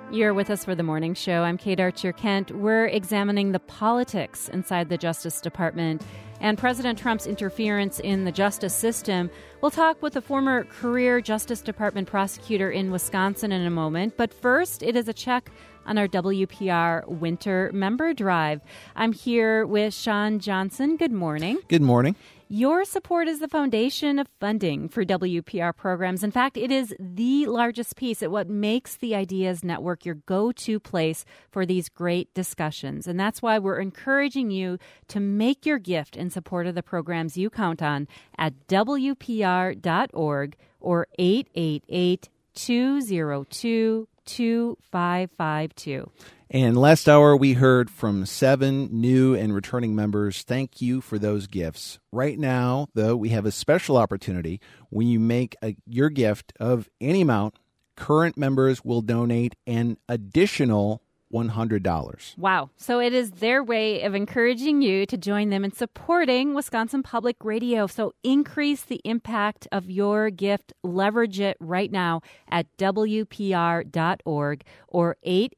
You're with us for the morning show. I'm Kate Archer-Kent. We're examining the politics inside the Justice Department and President Trump's interference in the justice system. We'll talk with a former career Justice Department prosecutor in Wisconsin in a moment. But first, it is a check on our WPR Winter Member Drive. I'm here with Sean Johnson. Good morning. Good morning. Your support is the foundation of funding for WPR programs. In fact, it is the largest piece at what makes the Ideas Network your go-to place for these great discussions. And that's why we're encouraging you to make your gift in support of the programs you count on at WPR.org or 888-202-2552. And last hour, we heard from 7 new and returning members. Thank you for those gifts. Right now, though, we have a special opportunity. When you make your gift of any amount, current members will donate an additional $100. Wow. So it is their way of encouraging you to join them in supporting Wisconsin Public Radio. So increase the impact of your gift. Leverage it right now at WPR.org or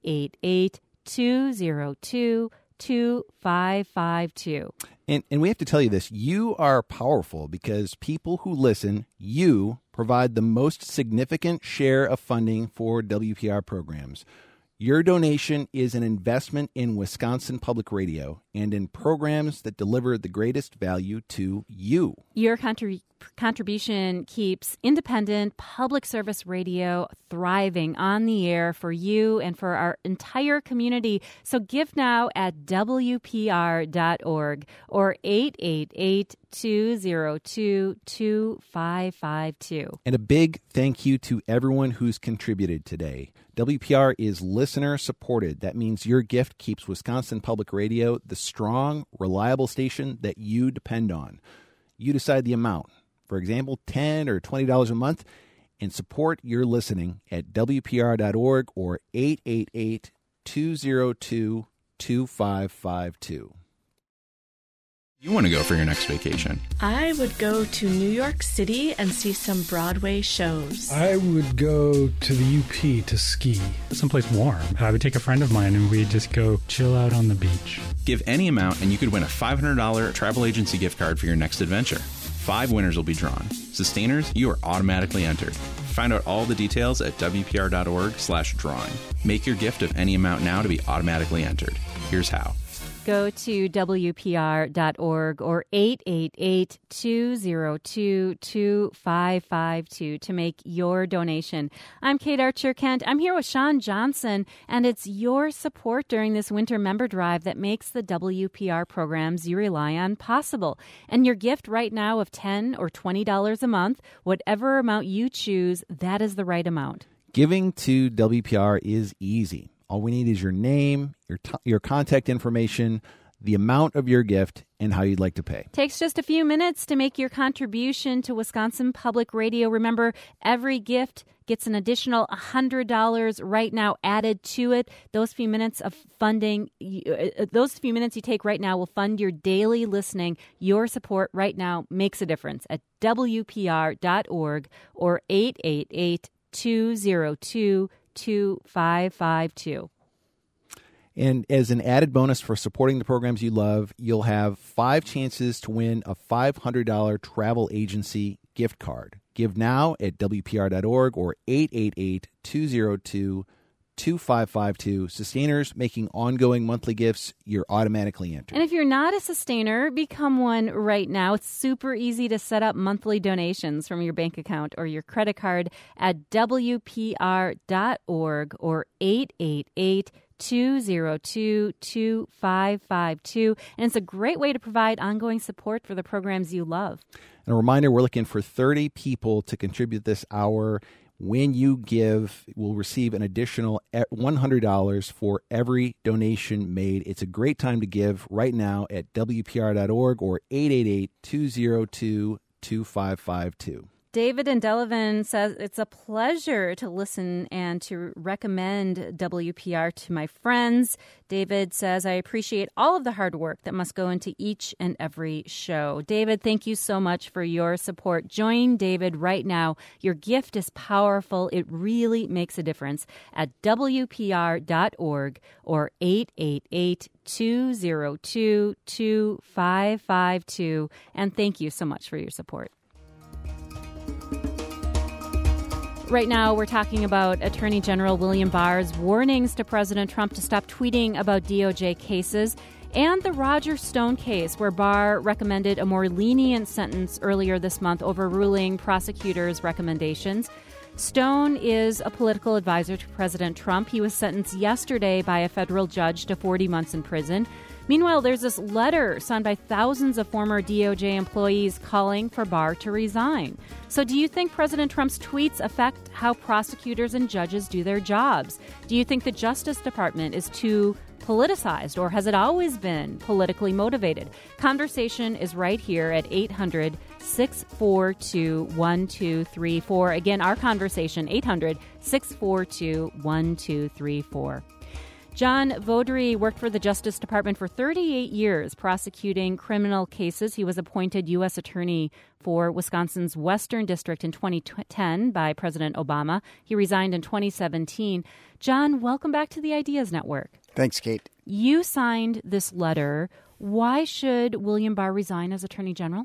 888-202-2552. And we have to tell you this. You are powerful because people who listen, you provide the most significant share of funding for WPR programs. Your donation is an investment in Wisconsin Public Radio and in programs that deliver the greatest value to you. Your contribution keeps independent public service radio thriving on the air for you and for our entire community. So give now at WPR.org or 888-202-2552. And a big thank you to everyone who's contributed today. WPR is listener supported. That means your gift keeps Wisconsin Public Radio the strong, reliable station that you depend on. You decide the amount. For example, $10 or $20 a month, and support your listening at WPR.org or 888-202-2552. You want to go for your next vacation? I would go to New York City and see some Broadway shows. I would go to the UP to ski. Someplace warm. I would take a friend of mine and we'd just go chill out on the beach. Give any amount and you could win a $500 travel agency gift card for your next adventure. 5 winners will be drawn. Sustainers, you are automatically entered. Find out all the details at WPR.org/drawing. Make your gift of any amount now to be automatically entered. Here's how. Go to WPR.org or 888-202-2552 to make your donation. I'm Kate Archer-Kent. I'm here with Sean Johnson, and it's your support during this winter member drive that makes the WPR programs you rely on possible. And your gift right now of $10 or $20 a month, whatever amount you choose, that is the right amount. Giving to WPR is easy. All we need is your name, your contact information, the amount of your gift, and how you'd like to pay. Takes just a few minutes to make your contribution to Wisconsin Public Radio. Remember, every gift gets an additional $100 right now added to it. Those few minutes of funding, those few minutes you take right now will fund your daily listening. Your support right now makes a difference at WPR.org or 888-202-2552. And as an added bonus for supporting the programs you love, you'll have 5 chances to win a $500 travel agency gift card. Give now at WPR.org or 888-202-2552. Sustainers making ongoing monthly gifts, you're automatically entered. And if you're not a sustainer, become one right now. It's super easy to set up monthly donations from your bank account or your credit card at WPR.org or 888-202-2552. And it's a great way to provide ongoing support for the programs you love. And a reminder, we're looking for 30 people to contribute this hour. When you give, we'll receive an additional $100 for every donation made. It's a great time to give right now at WPR.org or 888-202-2552. David in Delavan says, it's a pleasure to listen and to recommend WPR to my friends. David says, I appreciate all of the hard work that must go into each and every show. David, thank you so much for your support. Join David right now. Your gift is powerful. It really makes a difference at WPR.org or 888-202-2552. And thank you so much for your support. Right now, we're talking about Attorney General William Barr's warnings to President Trump to stop tweeting about DOJ cases and the Roger Stone case, where Barr recommended a more lenient sentence earlier this month, overruling prosecutors' recommendations. Stone is a political advisor to President Trump. He was sentenced yesterday by a federal judge to 40 months in prison. Meanwhile, there's this letter signed by thousands of former DOJ employees calling for Barr to resign. So do you think President Trump's tweets affect how prosecutors and judges do their jobs? Do you think the Justice Department is too politicized, or has it always been politically motivated? Conversation is right here at 800-642-1234. Again, our conversation, 800-642-1234. John Vaudry worked for the Justice Department for 38 years, prosecuting criminal cases. He was appointed U.S. Attorney for Wisconsin's Western District in 2010 by President Obama. He resigned in 2017. John, welcome back to the Ideas Network. Thanks, Kate. You signed this letter. Why should William Barr resign as Attorney General?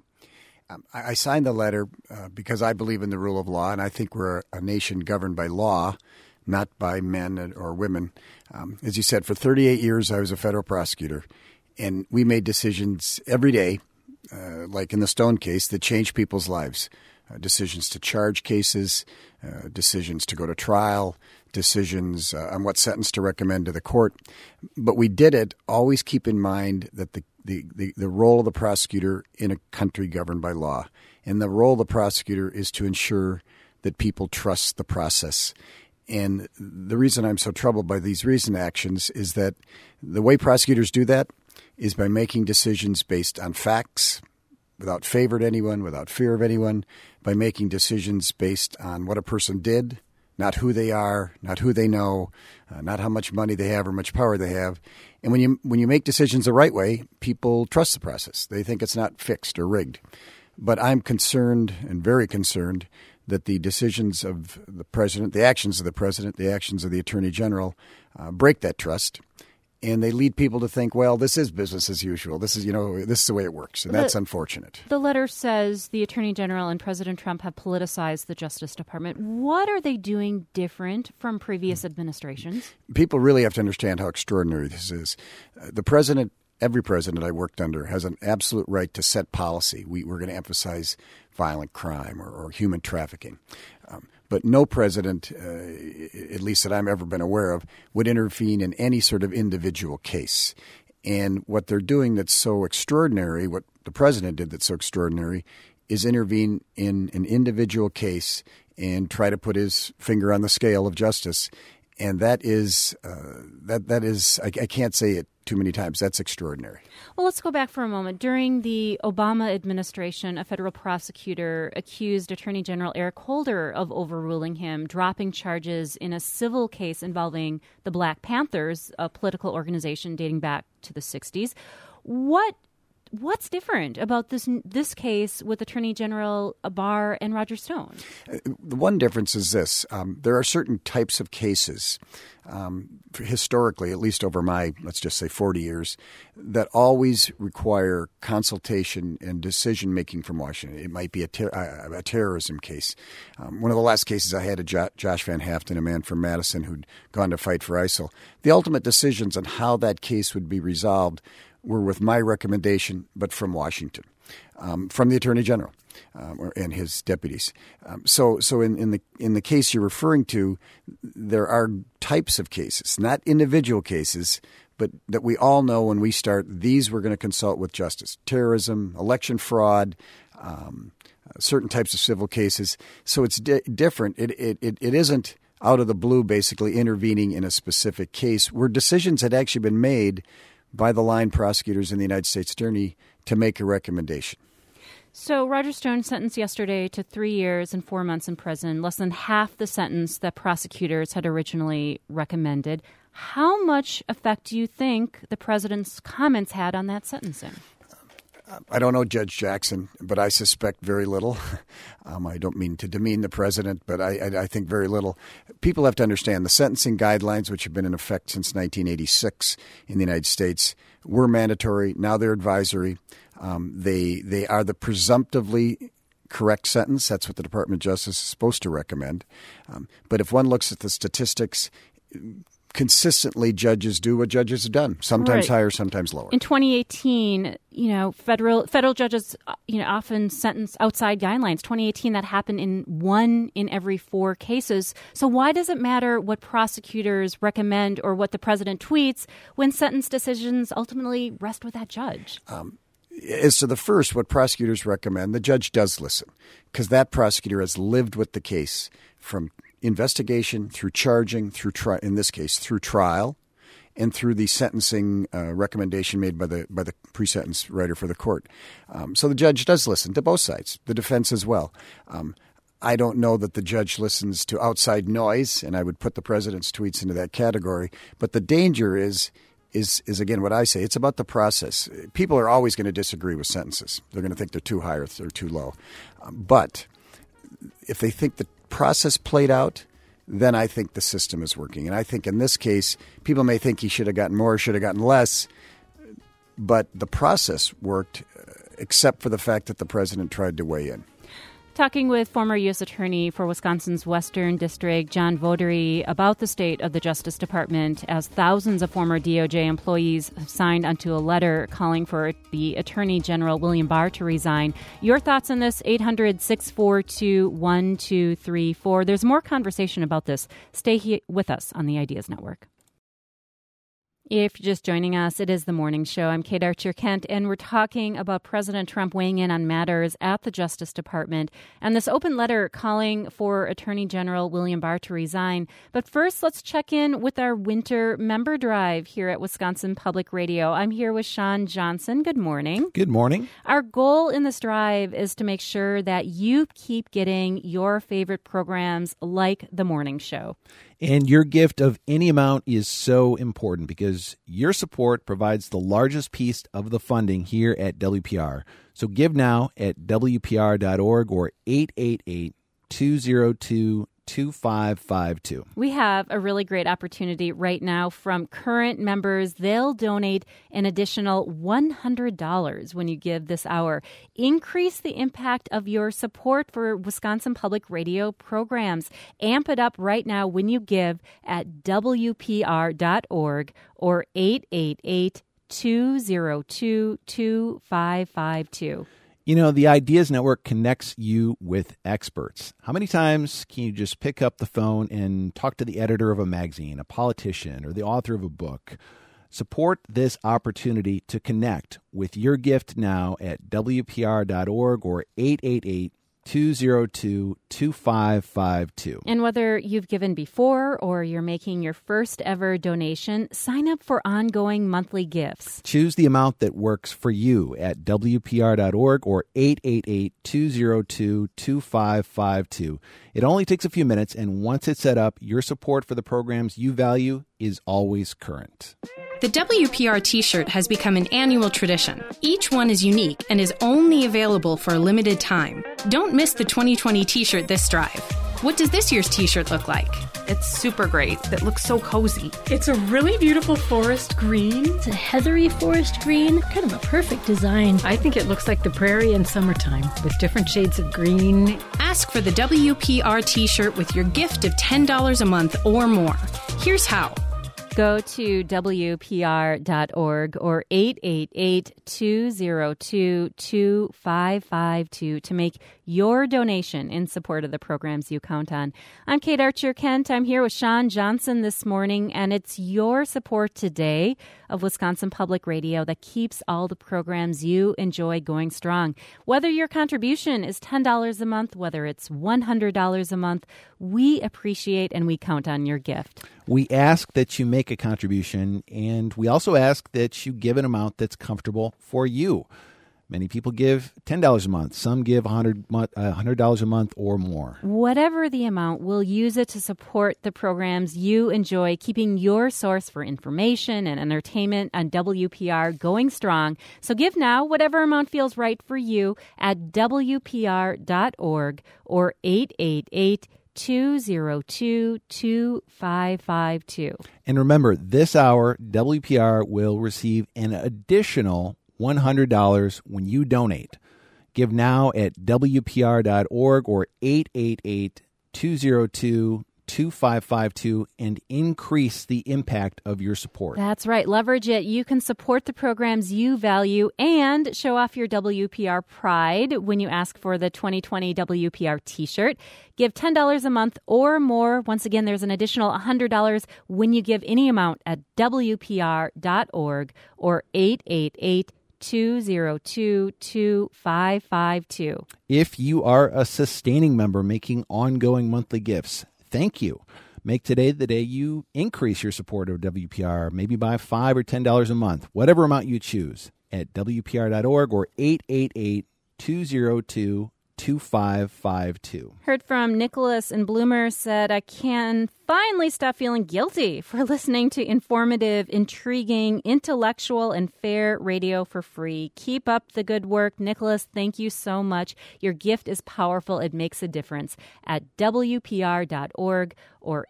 I signed the letter because I believe in the rule of law, and I think we're a nation governed by law, not by men or women. As you said, for 38 years, I was a federal prosecutor, and we made decisions every day, like in the Stone case, that changed people's lives. Decisions to charge cases, decisions to go to trial, decisions on what sentence to recommend to the court. But we did it, always keep in mind that the role of the prosecutor in a country governed by law. And the role of the prosecutor is to ensure that people trust the process. And the reason I'm so troubled by these recent actions is that the way prosecutors do that is by making decisions based on facts, without favor to anyone, without fear of anyone, by making decisions based on what a person did, not who they are, not who they know, not how much money they have or much power they have. And when you make decisions the right way, people trust the process. They think it's not fixed or rigged. But I'm concerned, and very concerned, that the decisions of the president, the actions of the president, the actions of the attorney general break that trust. And they lead people to think, well, this is business as usual. This is the way it works. And that's unfortunate. The letter says the Attorney General and President Trump have politicized the Justice Department. What are they doing different from previous administrations? People really have to understand how extraordinary this is. The president, every president I worked under, has an absolute right to set policy. We're going to emphasize violent crime or human trafficking. But no president, at least that I've ever been aware of, would intervene in any sort of individual case. And what they're doing that's so extraordinary, what the president did that's so extraordinary, is intervene in an individual case and try to put his finger on the scale of justice. And that is, I can't say it too many times. That's extraordinary. Well, let's go back for a moment. During the Obama administration, a federal prosecutor accused Attorney General Eric Holder of overruling him, dropping charges in a civil case involving the Black Panthers, a political organization dating back to the 60s. What's different about this case with Attorney General Barr and Roger Stone? The one difference is this. There are certain types of cases, historically, at least over my, let's just say 40 years, that always require consultation and decision-making from Washington. It might be a terrorism case. One of the last cases I had, Josh Van Haften, a man from Madison who'd gone to fight for ISIL. The ultimate decisions on how that case would be resolved were with my recommendation, but from Washington, from the Attorney General and his deputies. So in the case you're referring to, there are types of cases, not individual cases, but that we all know when we start, these we're going to consult with justice. Terrorism, election fraud, certain types of civil cases. So it's different. It isn't out of the blue basically intervening in a specific case where decisions had actually been made by the line prosecutors and the United States Attorney to make a recommendation. So Roger Stone sentenced yesterday to 3 years and 4 months in prison, less than half the sentence that prosecutors had originally recommended. How much effect do you think the president's comments had on that sentencing? I don't know Judge Jackson, but I suspect very little. I don't mean to demean the president, but I think very little. People have to understand the sentencing guidelines, which have been in effect since 1986 in the United States, were mandatory. Now they're advisory. They are the presumptively correct sentence. That's what the Department of Justice is supposed to recommend. But if one looks at the statistics, consistently judges do what judges have done, sometimes higher, sometimes lower. In 2018, federal judges, often sentence outside guidelines. 2018, that happened in 1 in every 4 cases. So why does it matter what prosecutors recommend or what the president tweets when sentence decisions ultimately rest with that judge? As to the first, what prosecutors recommend, the judge does listen because that prosecutor has lived with the case from investigation through charging, in this case, through trial, and through the sentencing recommendation made by the pre-sentence writer for the court. So the judge does listen to both sides, the defense as well. I don't know that the judge listens to outside noise, and I would put the president's tweets into that category. But the danger is again what I say. It's about the process. People are always going to disagree with sentences. They're going to think they're too high or they're too low. But if they think the process played out, then I think the system is working. And I think in this case, people may think he should have gotten more, should have gotten less, but the process worked, except for the fact that the president tried to weigh in. Talking with former U.S. Attorney for Wisconsin's Western District, John Vodery, about the state of the Justice Department as thousands of former DOJ employees have signed onto a letter calling for the Attorney General William Barr to resign. Your thoughts on this, 800-642-1234. There's more conversation about this. Stay with us on the Ideas Network. If you're just joining us, it is The Morning Show. I'm Kate Archer-Kent, and we're talking about President Trump weighing in on matters at the Justice Department and this open letter calling for Attorney General William Barr to resign. But first, let's check in with our winter member drive here at Wisconsin Public Radio. I'm here with Sean Johnson. Good morning. Good morning. Our goal in this drive is to make sure that you keep getting your favorite programs like The Morning Show. And your gift of any amount is so important because your support provides the largest piece of the funding here at WPR. So give now at WPR.org or 888-202-2552. We have a really great opportunity right now from current members. They'll donate an additional $100 when you give this hour. Increase the impact of your support for Wisconsin Public Radio programs. Amp it up right now when you give at WPR.org or 888-202-2552. You know, the Ideas Network connects you with experts. How many times can you just pick up the phone and talk to the editor of a magazine, a politician, or the author of a book? Support this opportunity to connect with your gift now at WPR.org or 888-202-2552. And whether you've given before or you're making your first ever donation, sign up for ongoing monthly gifts. Choose the amount that works for you at WPR.org or 888-202-2552. It only takes a few minutes, and once it's set up, your support for the programs you value is always current. The WPR t-shirt has become an annual tradition. Each one is unique and is only available for a limited time. Don't miss the 2020 t-shirt this drive. What does this year's t-shirt look like? It's super great. It looks so cozy. It's a really beautiful forest green. It's a heathery forest green. Kind of a perfect design. I think it looks like the prairie in summertime with different shades of green. Ask for the WPR t-shirt with your gift of $10 a month or more. Here's how. Go to WPR.org or 888-202-2552 to make your donation in support of the programs you count on. I'm Kate Archer-Kent. I'm here with Sean Johnson this morning, and it's your support today of Wisconsin Public Radio that keeps all the programs you enjoy going strong. Whether your contribution is $10 a month, whether it's $100 a month, we appreciate and we count on your gift. We ask that you make a contribution, and we also ask that you give an amount that's comfortable for you. Many people give $10 a month. Some give $100 a month or more. Whatever the amount, we'll use it to support the programs you enjoy, keeping your source for information and entertainment on WPR going strong. So give now, whatever amount feels right for you, at WPR.org or 888-202-2552. And remember, this hour, WPR will receive an additional $100 when you donate. Give now at WPR.org or 888-202-2552 and increase the impact of your support. That's right. Leverage it. You can support the programs you value and show off your WPR pride when you ask for the 2020 WPR t-shirt. Give $10 a month or more. Once again, there's an additional $100 when you give any amount at WPR.org or 888-202-2552. If you are a sustaining member making ongoing monthly gifts, thank you. Make today the day you increase your support of WPR, maybe by $5 or $10 a month, whatever amount you choose, at WPR.org or 888-202-2552. Heard from Nicholas and Bloomer, said, I can finally stop feeling guilty for listening to informative, intriguing, intellectual, and fair radio for free. Keep up the good work. Nicholas, thank you so much. Your gift is powerful. It makes a difference. At WPR.org or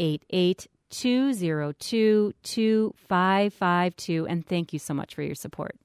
888-202-2552. And thank you so much for your support.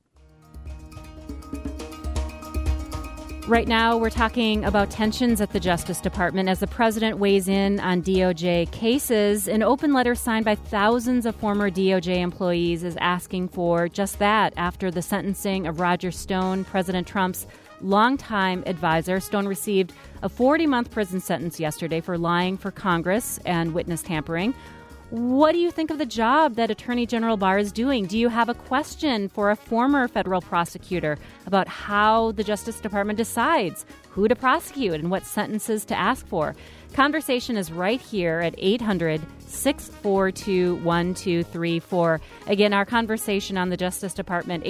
Right now, we're talking about tensions at the Justice Department as the president weighs in on DOJ cases. An open letter signed by thousands of former DOJ employees is asking for just that after the sentencing of Roger Stone, President Trump's longtime advisor. Stone received a 40-month prison sentence yesterday for lying for Congress and witness tampering. What do you think of the job that Attorney General Barr is doing? Do you have a question for a former federal prosecutor about how the Justice Department decides who to prosecute and what sentences to ask for? Conversation is right here at 800-642-1234. Again, our conversation on the Justice Department,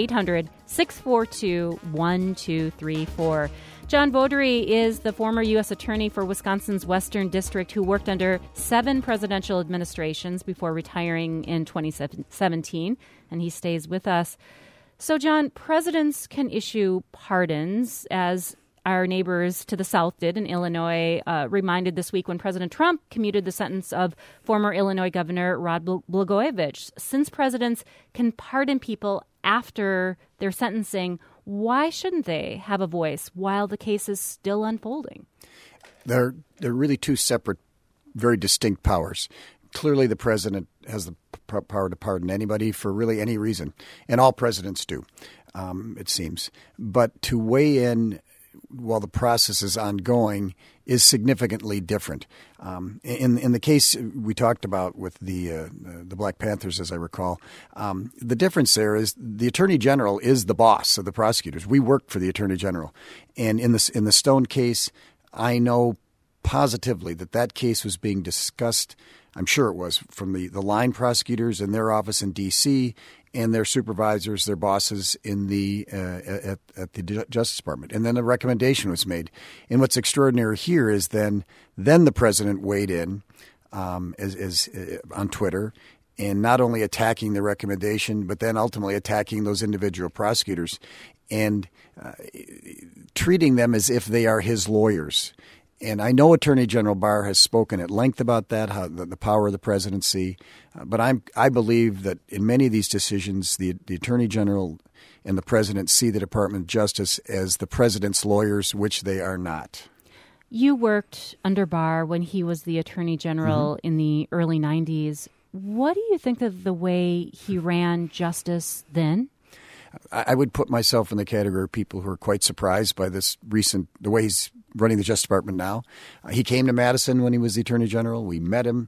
800-642-1234. John Beaudry is the former U.S. Attorney for Wisconsin's Western District who worked under 7 presidential administrations before retiring in 2017, and he stays with us. So, John, presidents can issue pardons, as our neighbors to the south did in Illinois, reminded this week when President Trump commuted the sentence of former Illinois Governor Rod Blagojevich. Since presidents can pardon people after their sentencing, why shouldn't they have a voice while the case is still unfolding? They're really two separate, very distinct powers. Clearly, the president has the power to pardon anybody for really any reason, and all presidents do, it seems. But to weigh in while the process is ongoing is significantly different. In the case we talked about with the Black Panthers, as I recall, the difference there is the Attorney General is the boss of the prosecutors. We work for the Attorney General. And in the Stone case, I know positively that case was being discussed, I'm sure it was, from the line prosecutors in their office in D.C., and their supervisors, their bosses in the at the Justice Department. And then a recommendation was made. And what's extraordinary here is then the president weighed in as on Twitter, and not only attacking the recommendation, but then ultimately attacking those individual prosecutors and treating them as if they are his lawyers. And I know Attorney General Barr has spoken at length about that, how the power of the presidency. But I believe that in many of these decisions, the Attorney General and the president see the Department of Justice as the president's lawyers, which they are not. You worked under Barr when he was the Attorney General in the early 90s. What do you think of the way he ran justice then? I would put myself in the category of people who are quite surprised by the way he's running the Justice Department now. He came to Madison when he was the Attorney General. We met him.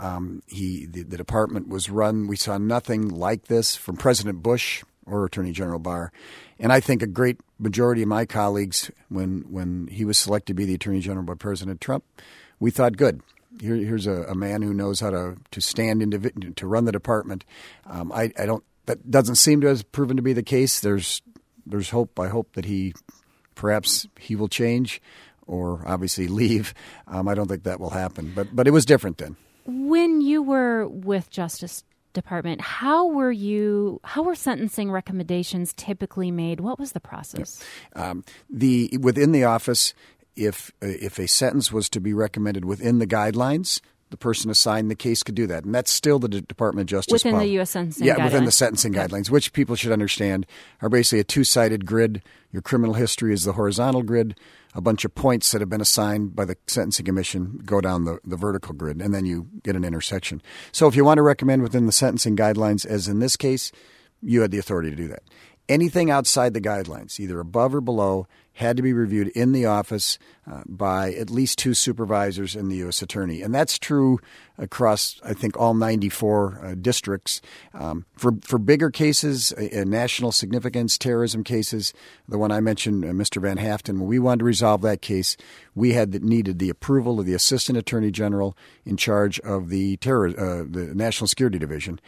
The department was run. We saw nothing like this from President Bush or Attorney General Barr. And I think a great majority of my colleagues, when he was selected to be the Attorney General by President Trump, we thought, good. Here's a man who knows how to stand to run the department. That doesn't seem to have proven to be the case. There's there's hope. I hope that perhaps he will change or obviously leave. I don't think that will happen. But it was different then. When you were with Justice Department, how were sentencing recommendations typically made? What was the process? Within the office, if a sentence was to be recommended within the guidelines, the person assigned the case could do that. And that's still the Department of Justice within policy. the U.S. sentencing guidelines. Yeah, within the sentencing guidelines, which people should understand are basically a two-sided grid. Your criminal history is the horizontal grid. A bunch of points that have been assigned by the Sentencing Commission go down the vertical grid, and then you get an intersection. So if you want to recommend within the sentencing guidelines, as in this case, you had the authority to do that. Anything outside the guidelines, either above or below, had to be reviewed in the office by at least 2 supervisors and the U.S. Attorney. And that's true across, I think, all 94 districts. For bigger cases, national significance, terrorism cases, the one I mentioned, Mr. Van Haften, when we wanted to resolve that case, we needed the approval of the Assistant Attorney General in charge of the National Security Division.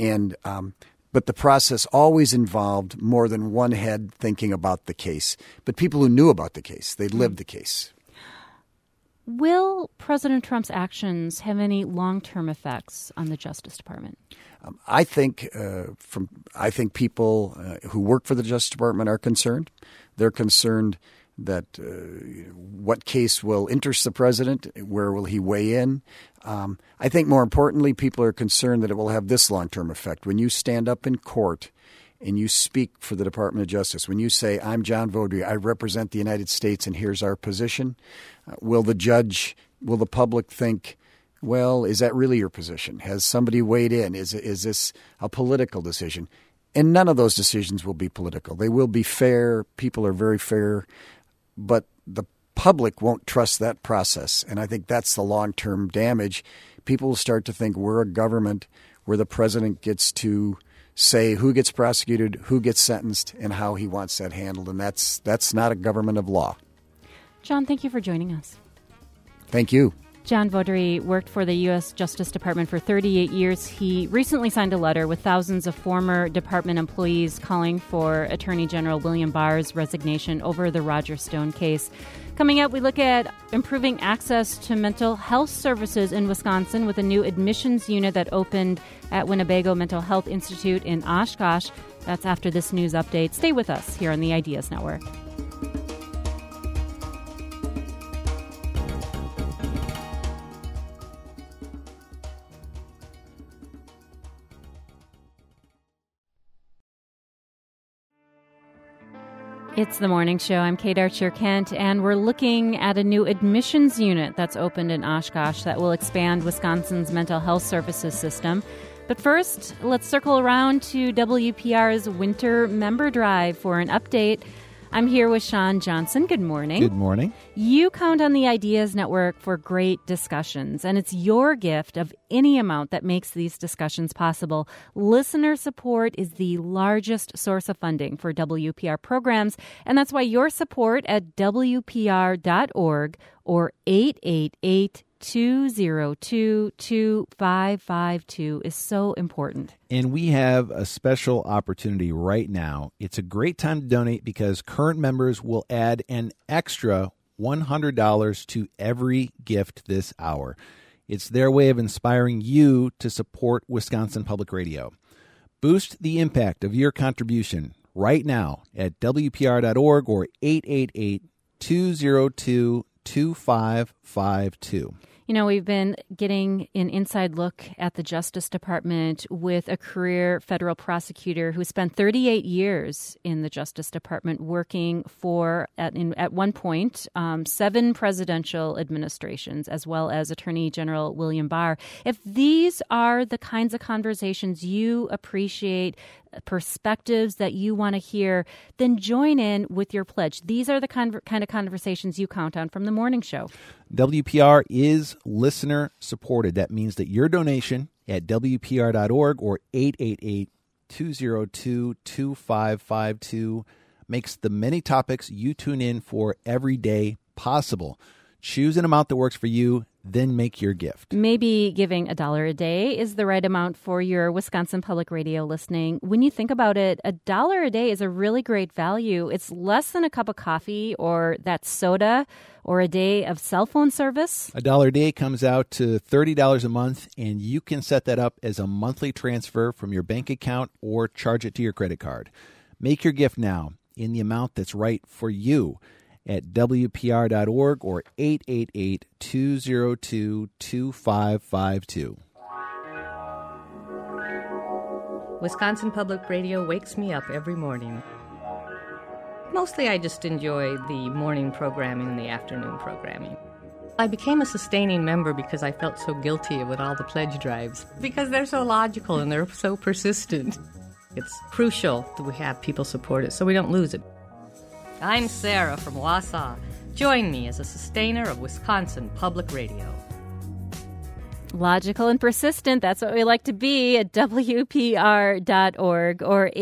But the process always involved more than one head thinking about the case. But people who knew about the case, they lived the case. Will President Trump's actions have any long-term effects on the Justice Department? I think people who work for the Justice Department are concerned. They're concerned that what case will interest the president, where will he weigh in. I think more importantly, people are concerned that it will have this long-term effect. When you stand up in court and you speak for the Department of Justice, when you say, I'm John Vaudry, I represent the United States and here's our position, will the public think, well, is that really your position? Has somebody weighed in? Is this a political decision? And none of those decisions will be political. They will be fair. People are very fair. But the public won't trust that process. And I think that's the long-term damage. People will start to think we're a government where the president gets to say who gets prosecuted, who gets sentenced, and how he wants that handled. And that's not a government of law. John, thank you for joining us. Thank you. John Vaudry worked for the U.S. Justice Department for 38 years. He recently signed a letter with thousands of former department employees calling for Attorney General William Barr's resignation over the Roger Stone case. Coming up, we look at improving access to mental health services in Wisconsin with a new admissions unit that opened at Winnebago Mental Health Institute in Oshkosh. That's after this news update. Stay with us here on the Ideas Network. It's the morning show. I'm Kate Archer-Kent, and we're looking at a new admissions unit that's opened in Oshkosh that will expand Wisconsin's mental health services system. But first, let's circle around to WPR's Winter Member Drive for an update. I'm here with Sean Johnson. Good morning. Good morning. You count on the Ideas Network for great discussions, and it's your gift of any amount that makes these discussions possible. Listener support is the largest source of funding for WPR programs, and that's why your support at WPR.org or 888-202-2552 is so important. And we have a special opportunity right now. It's a great time to donate because current members will add an extra $100 to every gift this hour. It's their way of inspiring you to support Wisconsin Public Radio. Boost the impact of your contribution right now at WPR.org or 888-202-2552. You know, we've been getting an inside look at the Justice Department with a career federal prosecutor who spent 38 years in the Justice Department working for, at one point, 7 presidential administrations, as well as Attorney General William Barr. If these are the kinds of conversations you appreciate, perspectives that you want to hear, then join in with your pledge. These are the kind of conversations you count on from the morning show. WPR is listener supported. That means that your donation at WPR.org or 888-202-2552 makes the many topics you tune in for every day possible. Choose an amount that works for you. then make your gift. Maybe giving $1 a day is the right amount for your Wisconsin Public Radio listening. When you think about it, $1 a day is a really great value. It's less than a cup of coffee or that soda or a day of cell phone service. $1 a day comes out to $30 a month, and you can set that up as a monthly transfer from your bank account or charge it to your credit card. Make your gift now in the amount that's right for you at WPR.org or 888-202-2552. Wisconsin Public Radio wakes me up every morning. Mostly I just enjoy the morning programming and the afternoon programming. I became a sustaining member because I felt so guilty with all the pledge drives, because they're so logical and they're so persistent. It's crucial that we have people support it so we don't lose it. I'm Sarah from Wausau. Join me as a sustainer of Wisconsin Public Radio. Logical and persistent, that's what we like to be at WPR.org or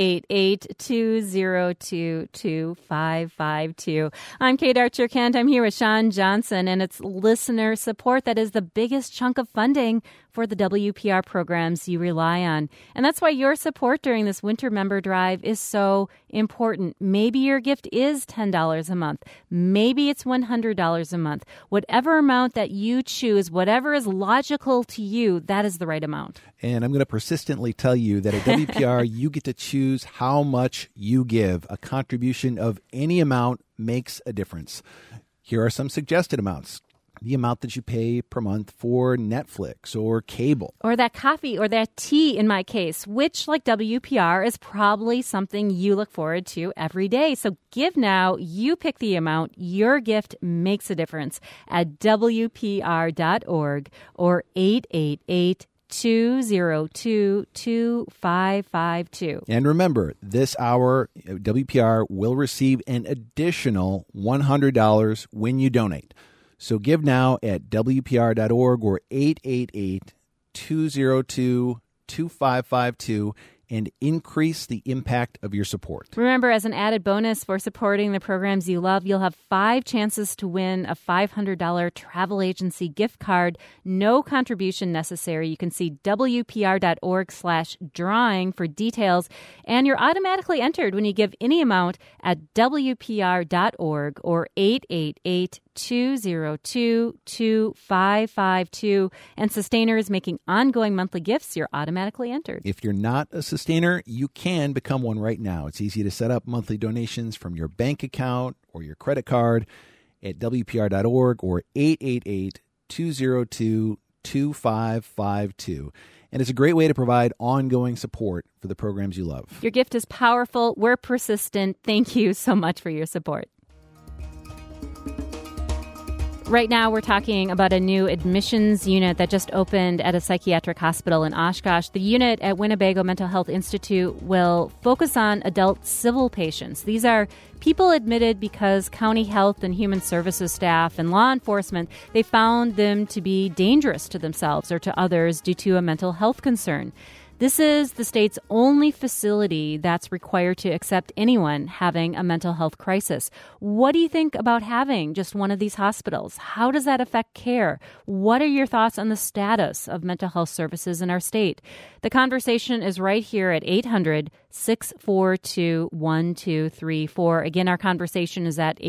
888-202-2552. I'm Kate Archer-Kent. I'm here with Sean Johnson, and it's listener support that is the biggest chunk of funding for the WPR programs you rely on. And that's why your support during this winter member drive is so important. Maybe your gift is $10 a month. Maybe it's $100 a month. Whatever amount that you choose, whatever is logical to you, that is the right amount. And I'm going to persistently tell you that at WPR, you get to choose how much you give. A contribution of any amount makes a difference. Here are some suggested amounts. The amount that you pay per month for Netflix or cable. Or that coffee or that tea in my case, which, like WPR, is probably something you look forward to every day. So give now. You pick the amount. Your gift makes a difference at WPR.org or 888-202-2552. And remember, this hour, WPR will receive an additional $100 when you donate. So give now at WPR.org or 888-202-2552 and increase the impact of your support. Remember, as an added bonus for supporting the programs you love, you'll have 5 chances to win a $500 travel agency gift card. No contribution necessary. You can see WPR.org/drawing for details, and you're automatically entered when you give any amount at WPR.org or 888-202-2552. And sustainers making ongoing monthly gifts, you're automatically entered. If you're not a sustainer, you can become one right now. It's easy to set up monthly donations from your bank account or your credit card at WPR.org or 888-202-2552. And it's a great way to provide ongoing support for the programs you love. Your gift is powerful. We're persistent. Thank you so much for your support. Right now, we're talking about a new admissions unit that just opened at a psychiatric hospital in Oshkosh. The unit at Winnebago Mental Health Institute will focus on adult civil patients. These are people admitted because county health and human services staff and law enforcement, they found them to be dangerous to themselves or to others due to a mental health concern. This is the state's only facility that's required to accept anyone having a mental health crisis. What do you think about having just one of these hospitals? How does that affect care? What are your thoughts on the status of mental health services in our state? The conversation is right here at 800-642-1234. Again, our conversation is at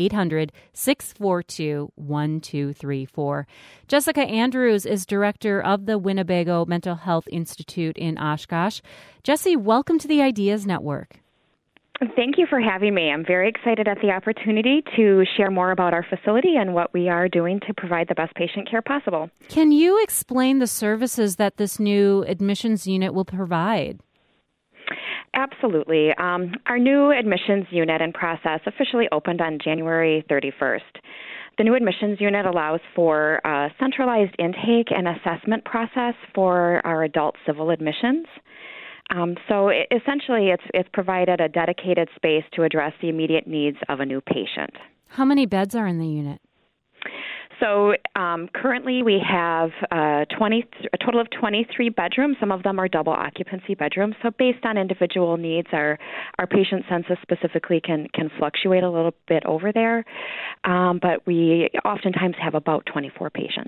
800-642-1234. Jessica Andrews is director of the Winnebago Mental Health Institute in Oshkosh. Jessie, welcome to the Ideas Network. Thank you for having me. I'm very excited at the opportunity to share more about our facility and what we are doing to provide the best patient care possible. Can you explain the services that this new admissions unit will provide? Absolutely. Our new admissions unit and process officially opened on January 31st. The new admissions unit allows for a centralized intake and assessment process for our adult civil admissions. Essentially, it's provided a dedicated space to address the immediate needs of a new patient. How many beds are in the unit? So currently we have a total of 23 bedrooms. Some of them are double occupancy bedrooms. So based on individual needs, our patient census specifically can fluctuate a little bit over there. But we oftentimes have about 24 patients.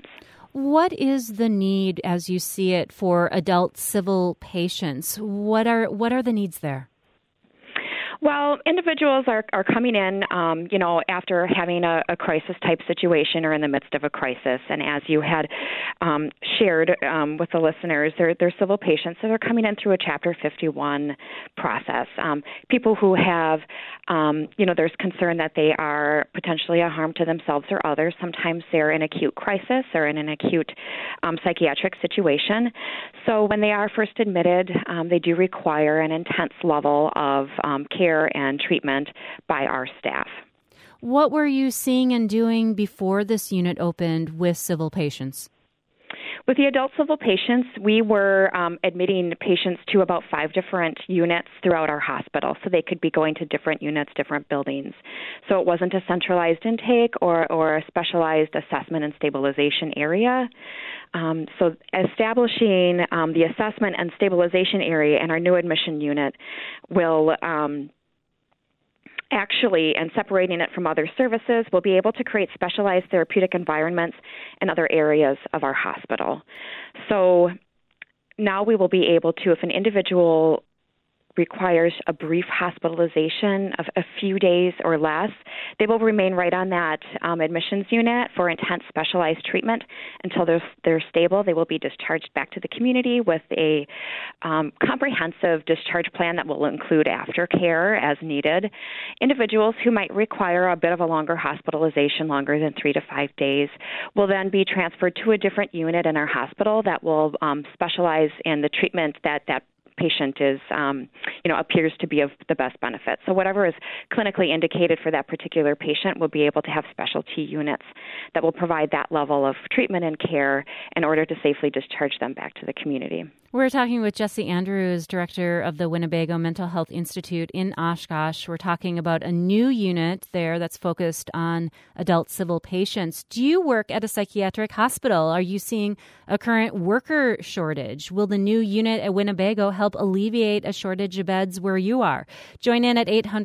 What is the need, as you see it, for adult civil patients? What are the needs there? Well, individuals are coming in, after having a crisis-type situation or in the midst of a crisis. And as you had shared with the listeners, they're civil patients, so they're coming in through a Chapter 51 process. People who have, there's concern that they are potentially a harm to themselves or others. Sometimes they're in acute crisis or in an acute psychiatric situation. So when they are first admitted, they do require an intense level of care and treatment by our staff. What were you seeing and doing before this unit opened with civil patients? With the adult civil patients, we were admitting patients to about 5 different units throughout our hospital, so they could be going to different units, different buildings. So it wasn't a centralized intake or a specialized assessment and stabilization area. So establishing the assessment and stabilization area in our new admission unit will and separating it from other services, we'll be able to create specialized therapeutic environments in other areas of our hospital. So now we will be able to, if an individual requires a brief hospitalization of a few days or less, they will remain right on that admissions unit for intense specialized treatment until they're stable. They will be discharged back to the community with a comprehensive discharge plan that will include aftercare as needed. Individuals who might require a bit of a longer hospitalization, longer than 3 to 5 days, will then be transferred to a different unit in our hospital that will specialize in the treatment that patient is, appears to be of the best benefit. So whatever is clinically indicated for that particular patient will be able to have specialty units that will provide that level of treatment and care in order to safely discharge them back to the community. We're talking with Jessie Andrews, director of the Winnebago Mental Health Institute in Oshkosh. We're talking about a new unit there that's focused on adult civil patients. Do you work at a psychiatric hospital? Are you seeing a current worker shortage? Will the new unit at Winnebago help alleviate a shortage of beds where you are? Join in at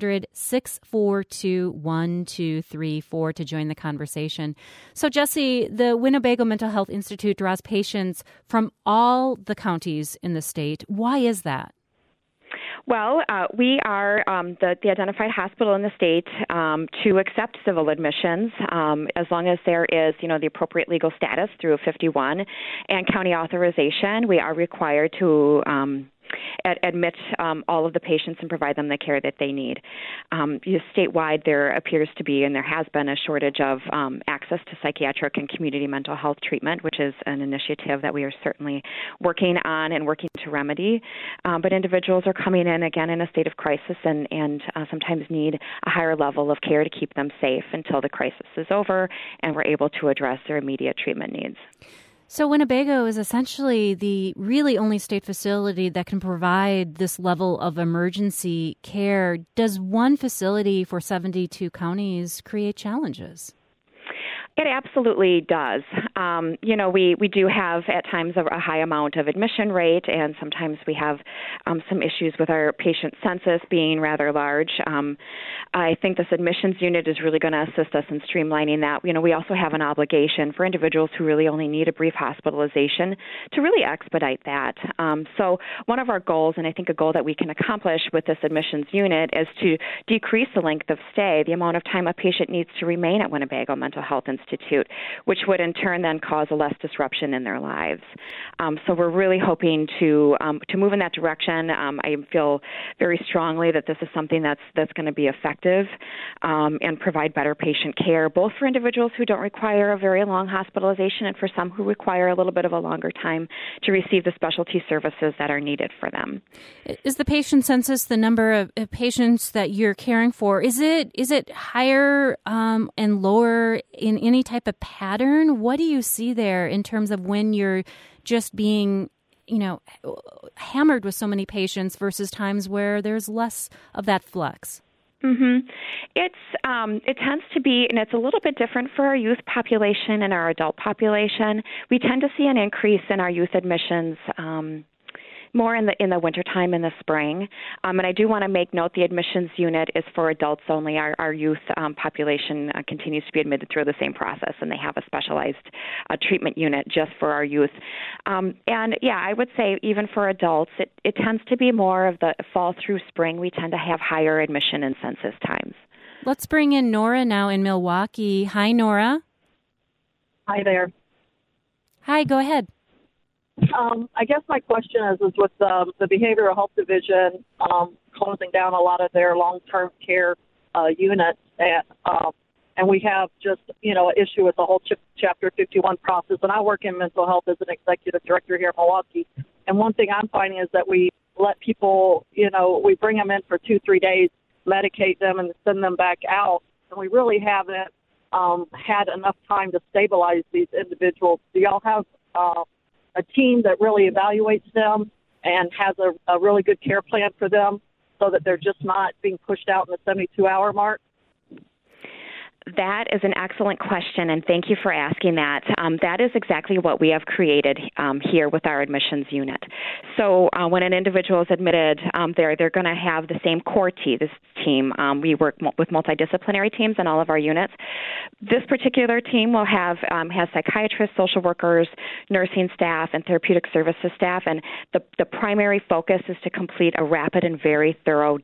800-642-1234 to join the conversation. So, Jessie, the Winnebago Mental Health Institute draws patients from all the counties in the state. Why is that? Well, we are the identified hospital in the state to accept civil admissions as long as there is, the appropriate legal status through 51 and county authorization. We are required to admit all of the patients and provide them the care that they need. Statewide, there appears to be, and there has been, a shortage of access to psychiatric and community mental health treatment, which is an initiative that we are certainly working on and working to remedy. But individuals are coming in, again, in a state of crisis and sometimes need a higher level of care to keep them safe until the crisis is over and we're able to address their immediate treatment needs. So Winnebago is essentially the really only state facility that can provide this level of emergency care. Does one facility for 72 counties create challenges? It absolutely does. We do have at times a high amount of admission rate, and sometimes we have some issues with our patient census being rather large. I think this admissions unit is really going to assist us in streamlining that. We also have an obligation for individuals who really only need a brief hospitalization to really expedite that. So one of our goals, and I think a goal that we can accomplish with this admissions unit, is to decrease the length of stay, the amount of time a patient needs to remain at Winnebago Mental Health Institute, which would in turn then cause a less disruption in their lives. So we're really hoping to move in that direction. I feel very strongly that this is something that's going to be effective and provide better patient care, both for individuals who don't require a very long hospitalization and for some who require a little bit of a longer time to receive the specialty services that are needed for them. Is the patient census, the number of patients that you're caring for, is it higher and lower in any type of pattern? What do you see there in terms of when you're just being, hammered with so many patients versus times where there's less of that flux? Mm-hmm. It tends to be, and it's a little bit different for our youth population and our adult population. We tend to see an increase in our youth admissions more in the wintertime in the spring. And I do want to make note the admissions unit is for adults only. Our youth population continues to be admitted through the same process, and they have a specialized treatment unit just for our youth. And yeah, I would say even for adults, it tends to be more of the fall through spring. We tend to have higher admission and census times. Let's bring in Nora now in Milwaukee. Hi, Nora. Hi there. Hi, go ahead. I guess my question is with the Behavioral Health Division closing down a lot of their long-term care units, and we have just, an issue with the whole Chapter 51 process. And I work in mental health as an executive director here in Milwaukee. And one thing I'm finding is that we let people, we bring them in for 2-3 days, medicate them, and send them back out. And we really haven't had enough time to stabilize these individuals. Do y'all have a team that really evaluates them and has a really good care plan for them so that they're just not being pushed out in the 72-hour mark? That is an excellent question, and thank you for asking that. That is exactly what we have created here with our admissions unit. So when an individual is admitted, they're going to have the same core team. We work with multidisciplinary teams in all of our units. This particular team will have psychiatrists, social workers, nursing staff, and therapeutic services staff, and the primary focus is to complete a rapid and very thorough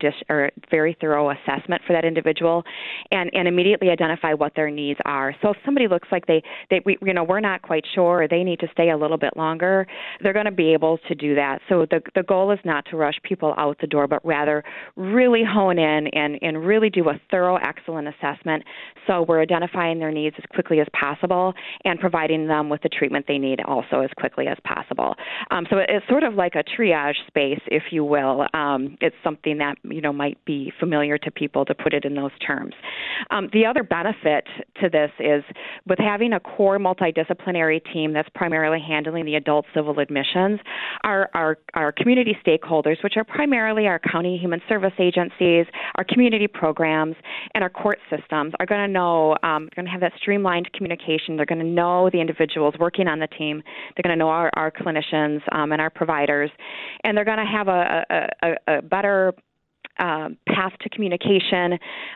assessment for that individual, and immediately identify what their needs are. So if somebody looks like we're not quite sure, or they need to stay a little bit longer, they're going to be able to do that. So the goal is not to rush people out the door, but rather really hone in and really do a thorough, excellent assessment. So we're identifying their needs as quickly as possible and providing them with the treatment they need also as quickly as possible. So it's sort of like a triage space, if you will. It's something that might be familiar to people, to put it in those terms. The other benefit to this is with having a core multidisciplinary team that's primarily handling the adult civil admissions, our community stakeholders, which are primarily our county human service agencies, our community programs, and our court systems, are going to know, going to have that streamlined communication. They're going to know the individuals working on the team. They're going to know our clinicians and our providers, and they're going to have a better path to communication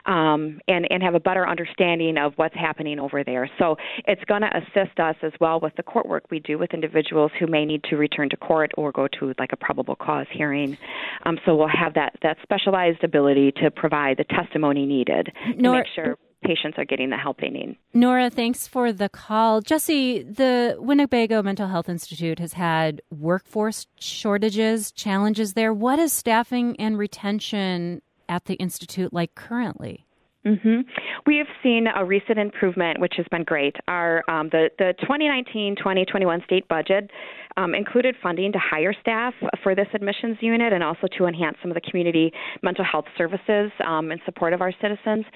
and have a better understanding of what's happening over there. So it's going to assist us as well with the court work we do with individuals who may need to return to court or go to like a probable cause hearing. So we'll have that specialized ability to provide the testimony needed to make sure patients are getting the help they need. Nora, thanks for the call. Jesse, the Winnebago Mental Health Institute has had workforce shortages, challenges there. What is staffing and retention at the Institute like currently? Mm-hmm. We have seen a recent improvement, which has been great. Our the 2019-2021 state budget included funding to hire staff for this admissions unit and also to enhance some of the community mental health services in support of our citizens.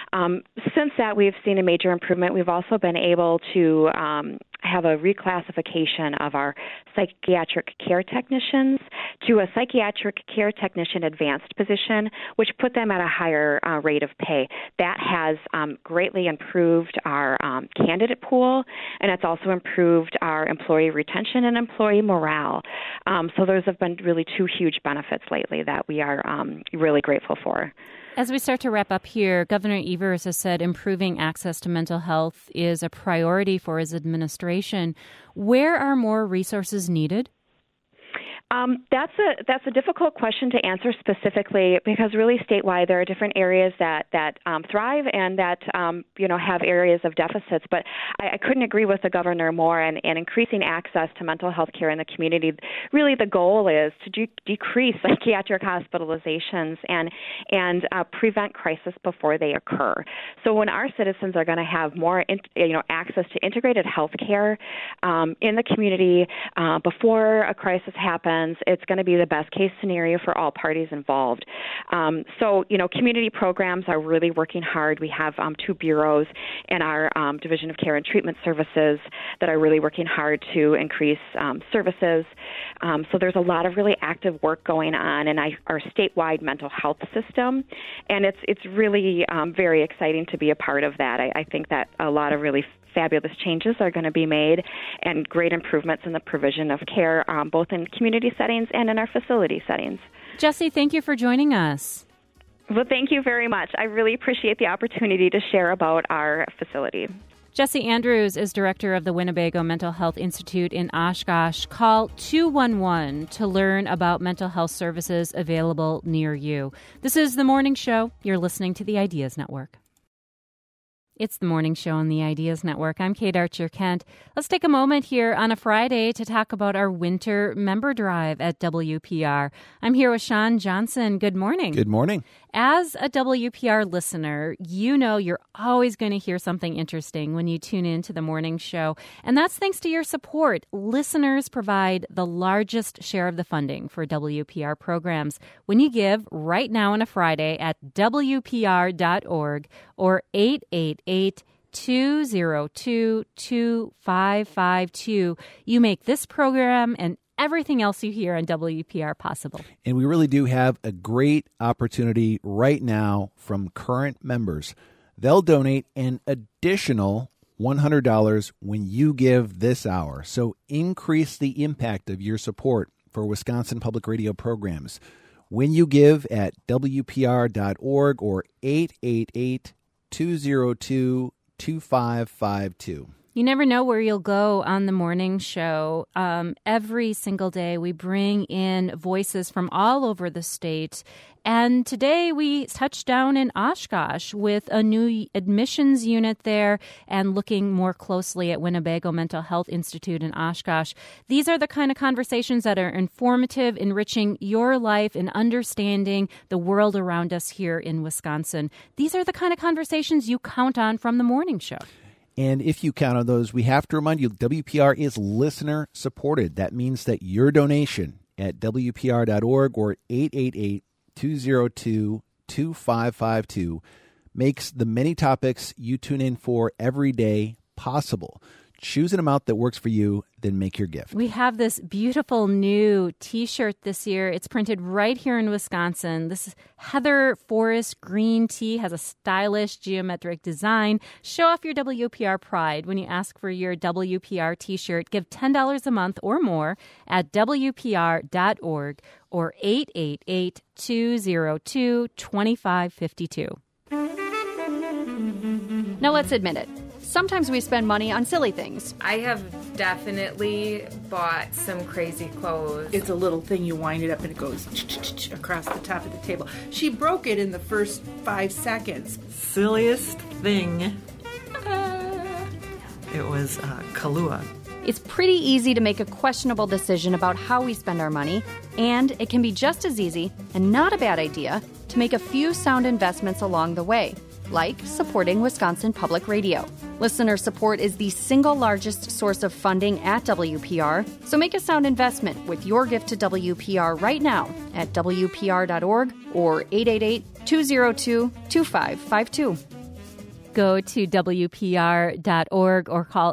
Since that, we've seen a major improvement. We've also been able to have a reclassification of our psychiatric care technicians to a psychiatric care technician advanced position, which put them at a higher rate of pay. That has greatly improved our candidate pool, and it's also improved our employee retention and employee morale. So those have been really two huge benefits lately that we are really grateful for. As we start to wrap up here, Governor Evers has said improving access to mental health is a priority for his administration. Where are more resources needed? That's a difficult question to answer specifically because really statewide there are different areas that thrive and that have areas of deficits. But I couldn't agree with the governor more. And increasing access to mental health care in the community, really the goal is to decrease psychiatric hospitalizations and prevent crisis before they occur. So when our citizens are going to have more access to integrated health care in the community before a crisis happens, it's going to be the best case scenario for all parties involved. So community programs are really working hard. We have two bureaus in our Division of Care and Treatment Services that are really working hard to increase services. So there's a lot of really active work going on in our statewide mental health system, and it's really very exciting to be a part of that. I think that a lot of really fabulous changes are going to be made and great improvements in the provision of care, both in community settings and in our facility settings. Jessie, thank you for joining us. Well, thank you very much. I really appreciate the opportunity to share about our facility. Jessie Andrews is director of the Winnebago Mental Health Institute in Oshkosh. Call 211 to learn about mental health services available near you. This is The Morning Show. You're listening to the Ideas Network. It's The Morning Show on the Ideas Network. I'm Kate Archer-Kent. Let's take a moment here on a Friday to talk about our winter member drive at WPR. I'm here with Sean Johnson. Good morning. Good morning. As a WPR listener, you know you're always going to hear something interesting when you tune in to the morning show. And that's thanks to your support. Listeners provide the largest share of the funding for WPR programs. When you give right now on a Friday at WPR.org or 888-202-2552, you make this program and everything else you hear on WPR possible. And we really do have a great opportunity right now from current members. They'll donate an additional $100 when you give this hour. So increase the impact of your support for Wisconsin Public Radio programs. When you give at WPR.org or 888-202-2552. You never know where you'll go on the morning show. Every single day we bring in voices from all over the state. And today we touched down in Oshkosh with a new admissions unit there and looking more closely at Winnebago Mental Health Institute in Oshkosh. These are the kind of conversations that are informative, enriching your life and understanding the world around us here in Wisconsin. These are the kind of conversations you count on from the morning show. And if you count on those, we have to remind you, WPR is listener supported. That means that your donation at WPR.org or 888-202-2552 makes the many topics you tune in for every day possible. Choose an amount that works for you, then make your gift. We have this beautiful new T-shirt this year. It's printed right here in Wisconsin. This Heather Forest green tee has a stylish geometric design. Show off your WPR pride when you ask for your WPR T-shirt. Give $10 a month or more at WPR.org or 888-202-2552. Now let's admit it. Sometimes we spend money on silly things. I have definitely bought some crazy clothes. It's a little thing, you wind it up and it goes across the top of the table. She broke it in the first 5 seconds. Silliest thing. It was Kahlua. It's pretty easy to make a questionable decision about how we spend our money, and it can be just as easy, and not a bad idea, to make a few sound investments along the way, like supporting Wisconsin Public Radio. Listener support is the single largest source of funding at WPR, so make a sound investment with your gift to WPR right now at WPR.org or 888-202-2552. Go to WPR.org or call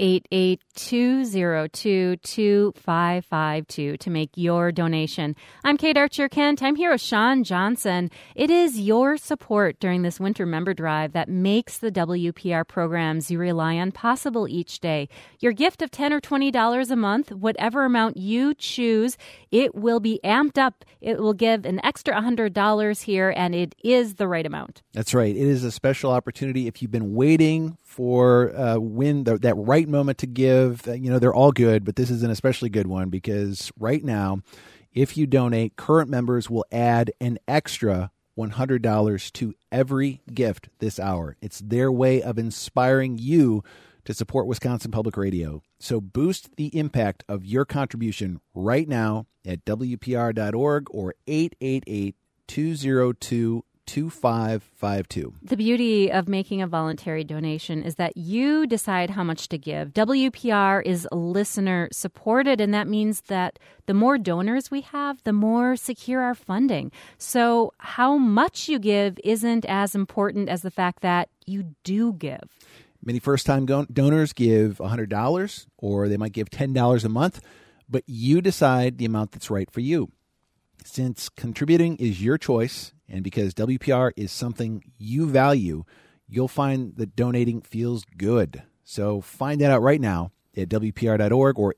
888-202-2552 to make your donation. I'm Kate Archer-Kent. I'm here with Sean Johnson. It is your support during this winter member drive that makes the WPR programs you rely on possible each day. Your gift of $10 or $20 a month, whatever amount you choose, it will be amped up. It will give an extra $100 here, and it is the right amount. That's right. It is a special opportunity. If you've been waiting for that right moment to give, they're all good, but this is an especially good one because right now, if you donate, current members will add an extra $100 to every gift this hour. It's their way of inspiring you to support Wisconsin Public Radio. So boost the impact of your contribution right now at WPR.org or 888-202-2552. The beauty of making a voluntary donation is that you decide how much to give. WPR is listener supported, and that means that the more donors we have, the more secure our funding. So how much you give isn't as important as the fact that you do give. Many first-time donors give $100 or they might give $10 a month, but you decide the amount that's right for you. Since contributing is your choice, and because WPR is something you value, you'll find that donating feels good. So find that out right now at WPR.org or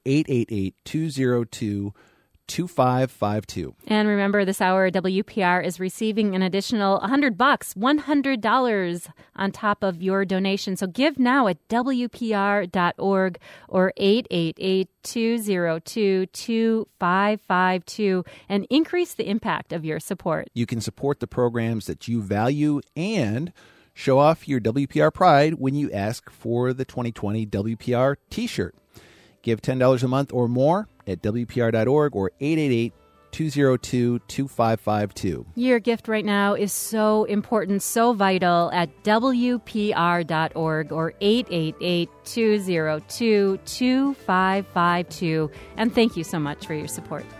888-202-2552. And remember, this hour, WPR is receiving an additional $100, $100 on top of your donation. So give now at WPR.org or 888-202-2552 and increase the impact of your support. You can support the programs that you value and show off your WPR pride when you ask for the 2020 WPR T-shirt. Give $10 a month or more at WPR.org or 888-202-2552. Your gift right now is so important, so vital at WPR.org or 888-202-2552. And thank you so much for your support.